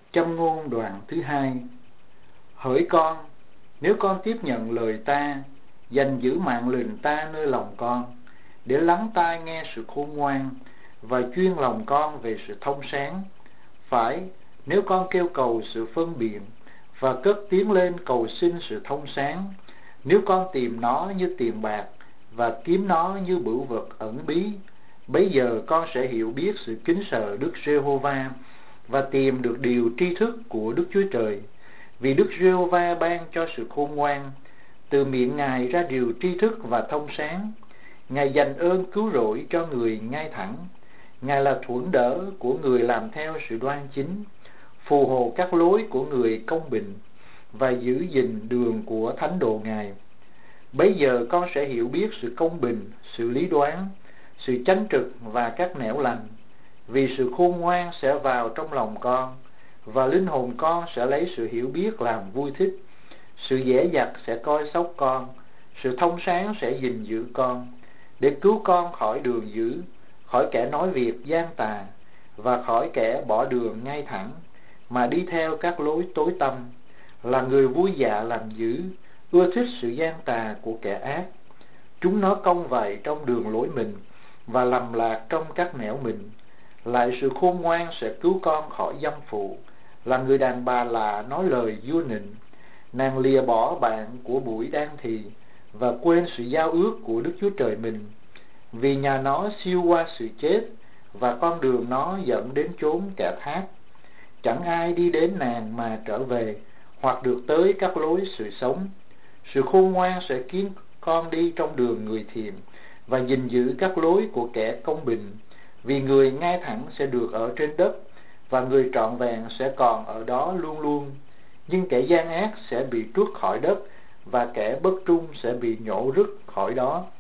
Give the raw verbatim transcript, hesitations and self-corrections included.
Châm ngôn đoạn thứ hai. Hỡi con, nếu con tiếp nhận lời ta, dành giữ mạng lệnh ta nơi lòng con, để lắng tai nghe sự khôn ngoan và chuyên lòng con về sự thông sáng. Phải, nếu con kêu cầu sự phân biện và cất tiếng lên cầu xin sự thông sáng, nếu con tìm nó như tiền bạc và kiếm nó như bửu vật ẩn bí, bấy giờ con sẽ hiểu biết sự kính sợ Đức Giê-hô-va và tìm được điều tri thức của Đức Chúa Trời. Vì Đức Giê-hô-va ban cho sự khôn ngoan, từ miệng Ngài ra điều tri thức và thông sáng. Ngài dành ơn cứu rỗi cho người ngay thẳng. Ngài là thuẫn đỡ của người làm theo sự đoan chính, phù hộ các lối của người công bình và giữ gìn đường của thánh đồ Ngài. Bấy giờ con sẽ hiểu biết sự công bình, sự lý đoán, sự chánh trực và các nẻo lành. Vì sự khôn ngoan sẽ vào trong lòng con, và linh hồn con sẽ lấy sự hiểu biết làm vui thích. Sự dễ dặt sẽ coi sóc con, sự thông sáng sẽ gìn giữ con, để cứu con khỏi đường dữ, khỏi kẻ nói việc gian tà, và khỏi kẻ bỏ đường ngay thẳng, mà đi theo các lối tối tăm, là người vui dạ làm dữ, ưa thích sự gian tà của kẻ ác. Chúng nó cong vạy trong đường lối mình, và lầm lạc trong các nẻo mình. Lại sự khôn ngoan sẽ cứu con khỏi dâm phụ, là người đàn bà lạ nói lời vua nịnh. Nàng lìa bỏ bạn của buổi đang thì, và quên sự giao ước của Đức Chúa Trời mình. Vì nhà nó siêu qua sự chết, và con đường nó dẫn đến chốn kẻ thác. Chẳng ai đi đến nàng mà trở về, hoặc được tới các lối sự sống. Sự khôn ngoan sẽ khiến con đi trong đường người thiện, và gìn giữ các lối của kẻ công bình. Vì người ngay thẳng sẽ được ở trên đất, và người trọn vẹn sẽ còn ở đó luôn luôn. Nhưng kẻ gian ác sẽ bị truất khỏi đất, và kẻ bất trung sẽ bị nhổ rứt khỏi đó.